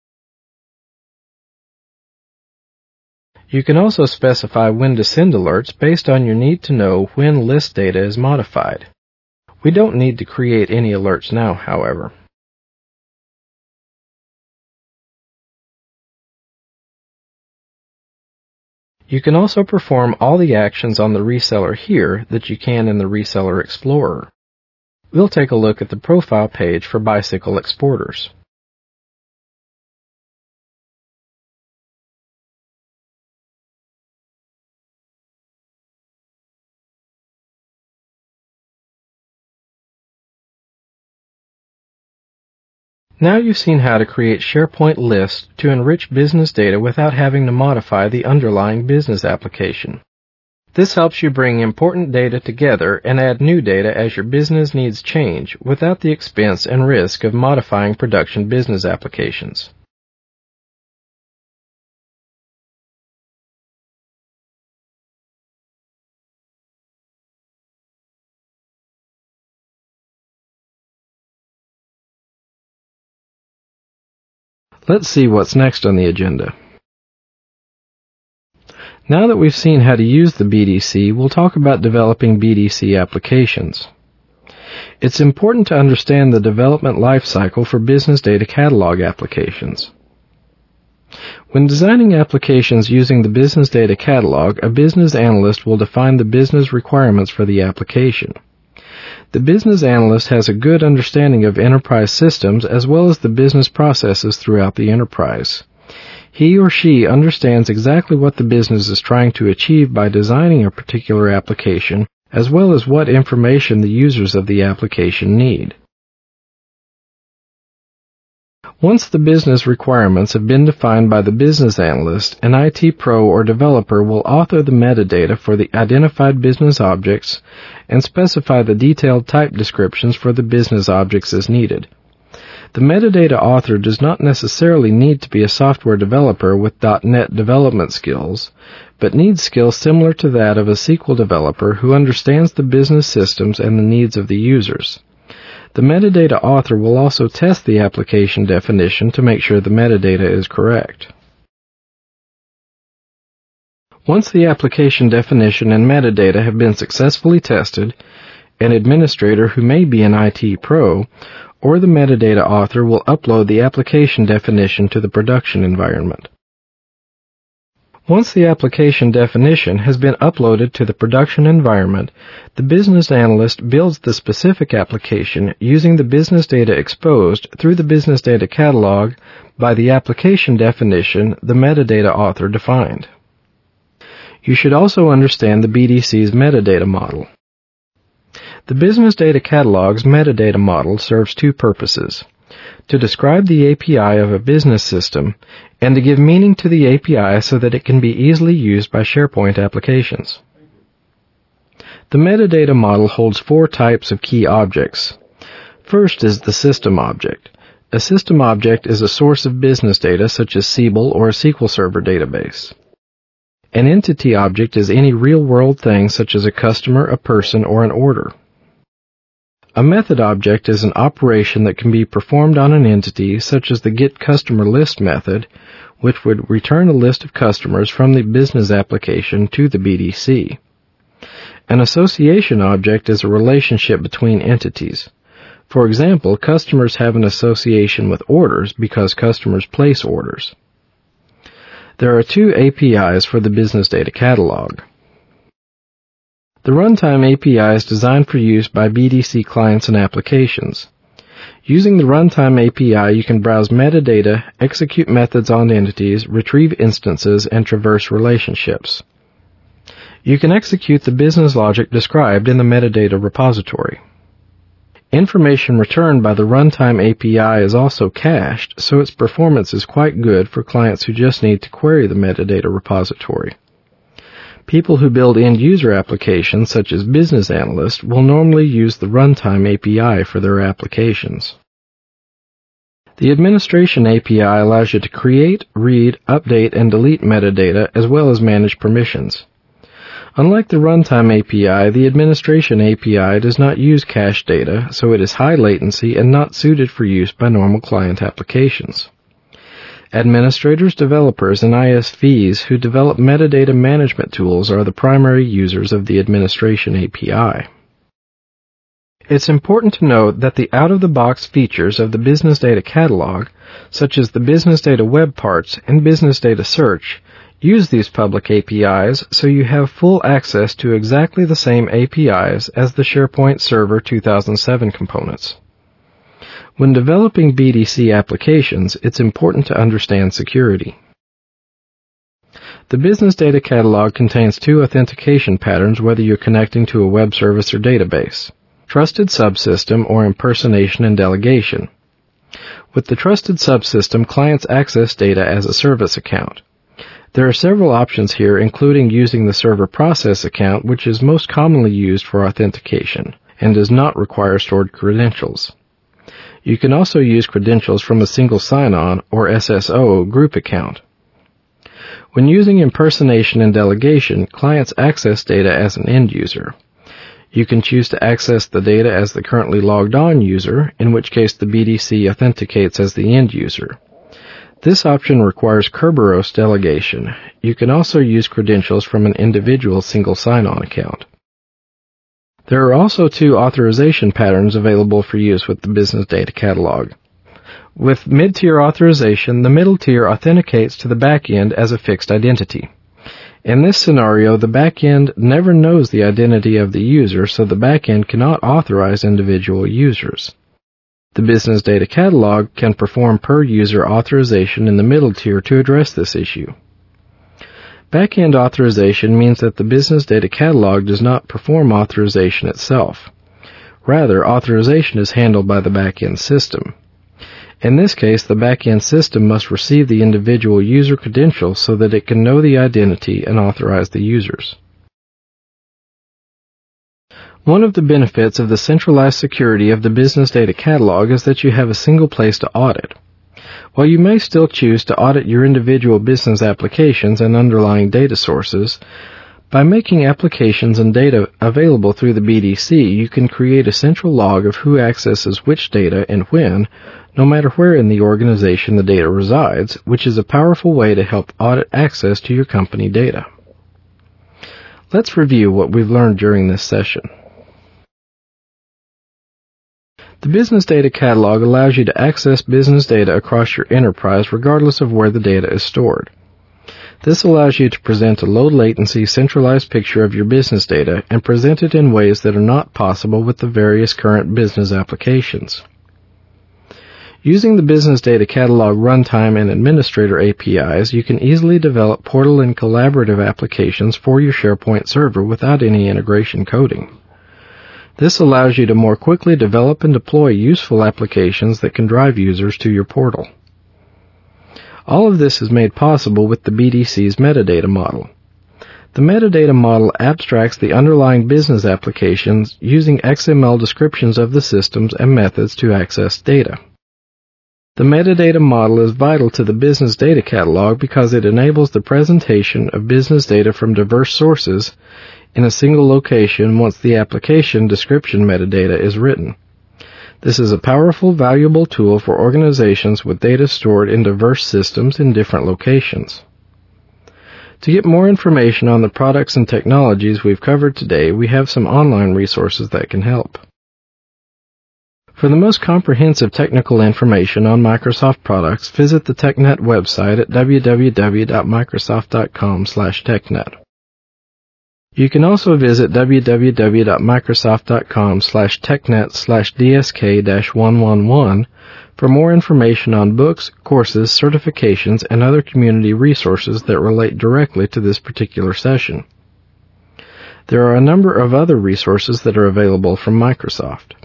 You can also specify when to send alerts based on your need to know when list data is modified. We don't need to create any alerts now, however. You can also perform all the actions on the reseller here that you can in the Reseller Explorer. We'll take a look at the profile page for Bicycle Exporters. Now you've seen how to create SharePoint lists to enrich business data without having to modify the underlying business application. This helps you bring important data together and add new data as your business needs change without the expense and risk of modifying production business applications. Let's see what's next on the agenda. Now that we've seen how to use the B D C, we'll talk about developing B D C applications. It's important to understand the development lifecycle for business data catalog applications. When designing applications using the business data catalog, a business analyst will define the business requirements for the application. The business analyst has a good understanding of enterprise systems as well as the business processes throughout the enterprise. He or she understands exactly what the business is trying to achieve by designing a particular application, as well as what information the users of the application need. Once the business requirements have been defined by the business analyst, an I T pro or developer will author the metadata for the identified business objects and specify the detailed type descriptions for the business objects as needed. The metadata author does not necessarily need to be a software developer with dot net development skills, but needs skills similar to that of a S Q L developer who understands the business systems and the needs of the users. The metadata author will also test the application definition to make sure the metadata is correct. Once the application definition and metadata have been successfully tested, an administrator who may be an I T pro or the metadata author will upload the application definition to the production environment. Once the application definition has been uploaded to the production environment, the business analyst builds the specific application using the business data exposed through the business data catalog by the application definition the metadata author defined. You should also understand the B D C's metadata model. The business data catalog's metadata model serves two purposes: to describe the A P I of a business system, and to give meaning to the A P I so that it can be easily used by SharePoint applications. The metadata model holds four types of key objects. First is the system object. A system object is a source of business data such as Siebel or a S Q L Server database. An entity object is any real-world thing such as a customer, a person, or an order. A method object is an operation that can be performed on an entity, such as the getCustomerList method, which would return a list of customers from the business application to the B D C. An association object is a relationship between entities. For example, customers have an association with orders because customers place orders. There are two A P Is for the business data catalog. The Runtime A P I is designed for use by B D C clients and applications. Using the Runtime A P I, you can browse metadata, execute methods on entities, retrieve instances, and traverse relationships. You can execute the business logic described in the metadata repository. Information returned by the Runtime A P I is also cached, so its performance is quite good for clients who just need to query the metadata repository. People who build end-user applications, such as business analysts, will normally use the Runtime A P I for their applications. The Administration A P I allows you to create, read, update, and delete metadata, as well as manage permissions. Unlike the Runtime A P I, the Administration A P I does not use cached data, so it is high latency and not suited for use by normal client applications. Administrators, developers, and I S Vs who develop metadata management tools are the primary users of the Administration A P I. It's important to note that the out-of-the-box features of the Business Data Catalog, such as the Business Data Web Parts and Business Data Search, use these public A P Is so you have full access to exactly the same A P Is as the SharePoint Server two thousand seven components. When developing B D C applications, it's important to understand security. The Business Data Catalog contains two authentication patterns whether you're connecting to a web service or database: Trusted Subsystem or Impersonation and Delegation. With the Trusted Subsystem, clients access data as a service account. There are several options here, including using the server process account, which is most commonly used for authentication and does not require stored credentials. You can also use credentials from a single sign-on or S S O group account. When using impersonation and delegation, clients access data as an end user. You can choose to access the data as the currently logged on user, in which case the B D C authenticates as the end user. This option requires Kerberos delegation. You can also use credentials from an individual single sign-on account. There are also two authorization patterns available for use with the Business Data Catalog. With mid-tier authorization, the middle tier authenticates to the back-end as a fixed identity. In this scenario, the back-end never knows the identity of the user, so the back-end cannot authorize individual users. The Business Data Catalog can perform per-user authorization in the middle tier to address this issue. Back-end authorization means that the Business Data Catalog does not perform authorization itself. Rather, authorization is handled by the back-end system. In this case, the back-end system must receive the individual user credentials so that it can know the identity and authorize the users. One of the benefits of the centralized security of the Business Data Catalog is that you have a single place to audit. While you may still choose to audit your individual business applications and underlying data sources, by making applications and data available through the B D C, you can create a central log of who accesses which data and when, no matter where in the organization the data resides, which is a powerful way to help audit access to your company data. Let's review what we've learned during this session. The Business Data Catalog allows you to access business data across your enterprise regardless of where the data is stored. This allows you to present a low-latency, centralized picture of your business data and present it in ways that are not possible with the various current business applications. Using the Business Data Catalog Runtime and Administrator A P Is, you can easily develop portal and collaborative applications for your SharePoint server without any integration coding. This allows you to more quickly develop and deploy useful applications that can drive users to your portal. All of this is made possible with the B D C's metadata model. The metadata model abstracts the underlying business applications using X M L descriptions of the systems and methods to access data. The metadata model is vital to the Business Data Catalog because it enables the presentation of business data from diverse sources in a single location once the application description metadata is written. This is a powerful, valuable tool for organizations with data stored in diverse systems in different locations. To get more information on the products and technologies we've covered today, we have some online resources that can help. For the most comprehensive technical information on Microsoft products, visit the TechNet website at w w w dot microsoft dot com slash technet. You can also visit w w w dot microsoft dot com slash technet slash d s k dash one one one for more information on books, courses, certifications, and other community resources that relate directly to this particular session. There are a number of other resources that are available from Microsoft.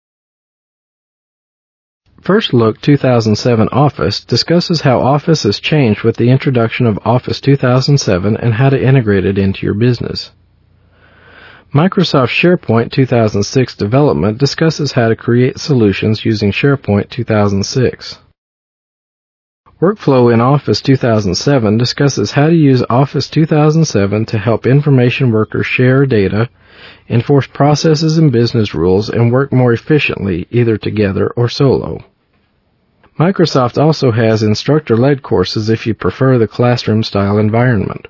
First Look two thousand seven Office discusses how Office has changed with the introduction of Office two thousand seven and how to integrate it into your business. Microsoft SharePoint two thousand six Development discusses how to create solutions using SharePoint two thousand six. Workflow in Office two thousand seven discusses how to use Office two thousand seven to help information workers share data, enforce processes and business rules, and work more efficiently, either together or solo. Microsoft also has instructor-led courses if you prefer the classroom-style environment.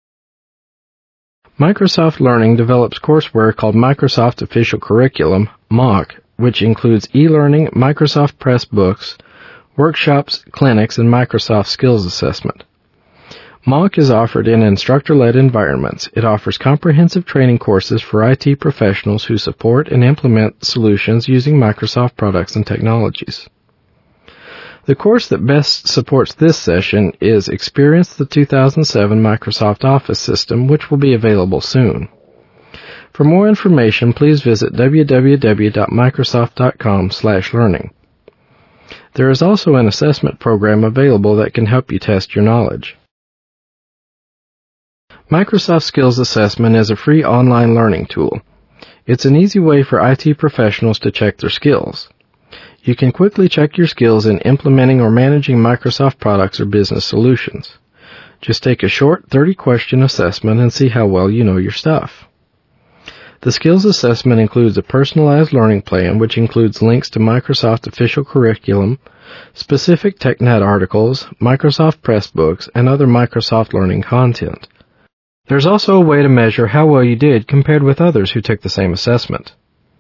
Microsoft Learning develops courseware called Microsoft Official Curriculum, M O C, which includes e-learning, Microsoft Press books, workshops, clinics, and Microsoft Skills Assessment. M O C is offered in instructor-led environments. It offers comprehensive training courses for I T professionals who support and implement solutions using Microsoft products and technologies. The course that best supports this session is Experience the two thousand seven Microsoft Office System, which will be available soon. For more information, please visit w w w dot microsoft dot com slash learning. There is also an assessment program available that can help you test your knowledge. Microsoft Skills Assessment is a free online learning tool. It's an easy way for I T professionals to check their skills. You can quickly check your skills in implementing or managing Microsoft products or business solutions. Just take a short thirty-question assessment and see how well you know your stuff. The skills assessment includes a personalized learning plan, which includes links to Microsoft official curriculum, specific TechNet articles, Microsoft Pressbooks, and other Microsoft learning content. There's also a way to measure how well you did compared with others who took the same assessment.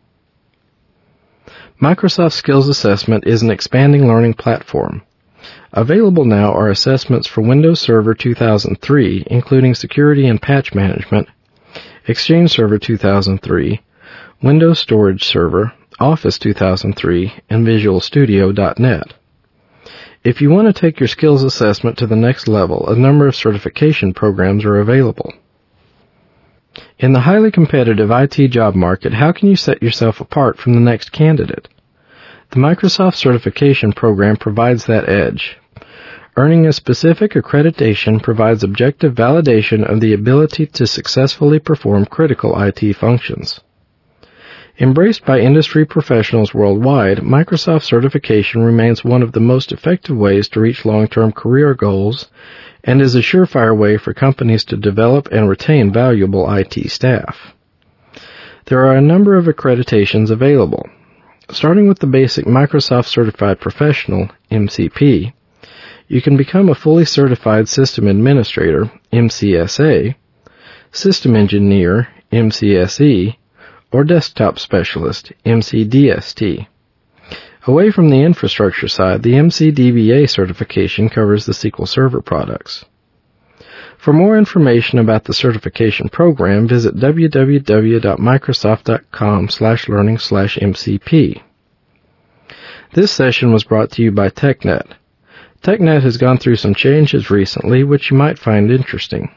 Microsoft Skills Assessment is an expanding learning platform. Available now are assessments for Windows Server two thousand three, including security and patch management, Exchange Server two thousand three, Windows Storage Server, Office two thousand three, and Visual Studio dot net. If you want to take your skills assessment to the next level, a number of certification programs are available. In the highly competitive I T job market, how can you set yourself apart from the next candidate? The Microsoft Certification Program provides that edge. Earning a specific accreditation provides objective validation of the ability to successfully perform critical I T functions. Embraced by industry professionals worldwide, Microsoft certification remains one of the most effective ways to reach long-term career goals and is a surefire way for companies to develop and retain valuable I T staff. There are a number of accreditations available. Starting with the basic Microsoft Certified Professional, M C P, you can become a fully certified System Administrator, M C S A, System Engineer, M C S E, or Desktop Specialist, M C D S T. Away from the infrastructure side, the M C D B A certification covers the S Q L Server products. For more information about the certification program, visit w w w dot microsoft dot com slash learning slash M C P. This session was brought to you by TechNet. TechNet has gone through some changes recently which you might find interesting.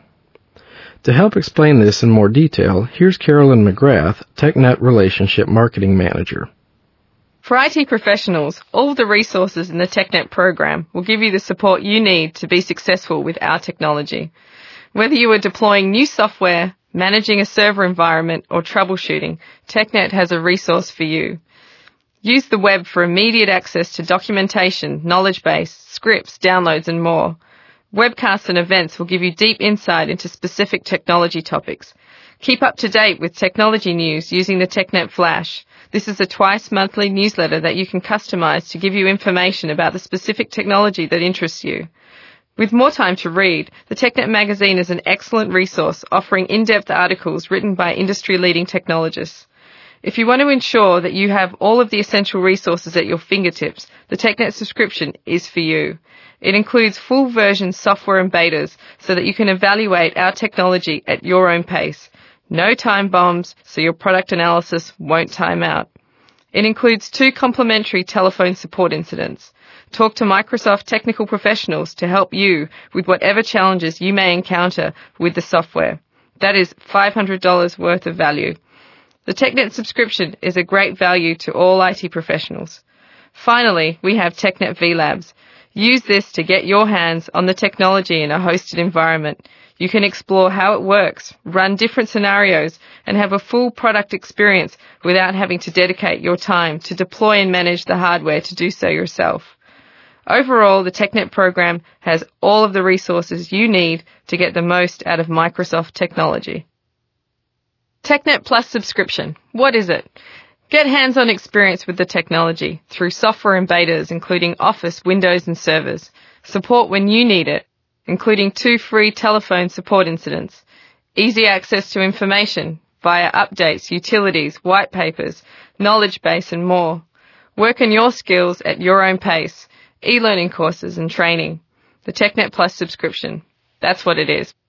To help explain this in more detail, here's Carolyn McGrath, TechNet Relationship Marketing Manager. For I T professionals, all of the resources in the TechNet program will give you the support you need to be successful with our technology. Whether you are deploying new software, managing a server environment, or troubleshooting, TechNet has a resource for you. Use the web for immediate access to documentation, knowledge base, scripts, downloads, and more. Webcasts and events will give you deep insight into specific technology topics. Keep up to date with technology news using the TechNet Flash. This is a twice-monthly newsletter that you can customize to give you information about the specific technology that interests you. With more time to read, the TechNet magazine is an excellent resource offering in-depth articles written by industry-leading technologists. If you want to ensure that you have all of the essential resources at your fingertips, the TechNet subscription is for you. It includes full version software and betas so that you can evaluate our technology at your own pace. No time bombs, so your product analysis won't time out. It includes two complimentary telephone support incidents. Talk to Microsoft technical professionals to help you with whatever challenges you may encounter with the software. That is five hundred dollars worth of value. The TechNet subscription is a great value to all I T professionals. Finally, we have TechNet V Labs. Use this to get your hands on the technology in a hosted environment. You can explore how it works, run different scenarios, and have a full product experience without having to dedicate your time to deploy and manage the hardware to do so yourself. Overall, the TechNet program has all of the resources you need to get the most out of Microsoft technology. TechNet Plus subscription. What is it? Get hands-on experience with the technology through software and betas, including Office, Windows, and servers. Support when you need it, including two free telephone support incidents. Easy access to information via updates, utilities, white papers, knowledge base, and more. Work on your skills at your own pace. E-learning courses and training. The TechNet Plus subscription. That's what it is.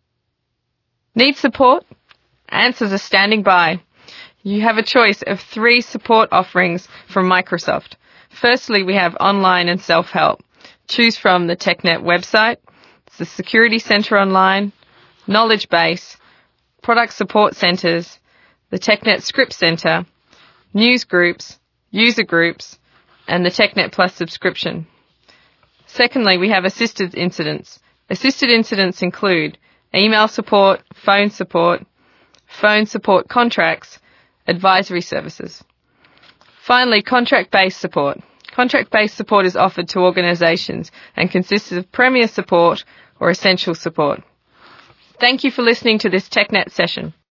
Need support? Answers are standing by. You have a choice of three support offerings from Microsoft. Firstly, we have online and self-help. Choose from the TechNet website, the Security Center Online, Knowledge Base, Product Support Centers, the TechNet Script Center, News Groups, User Groups, and the TechNet Plus subscription. Secondly, we have assisted incidents. Assisted incidents include email support, phone support, phone support contracts, advisory services. Finally, contract-based support. Contract-based support is offered to organizations and consists of Premier support or essential support. Thank you for listening to this TechNet session.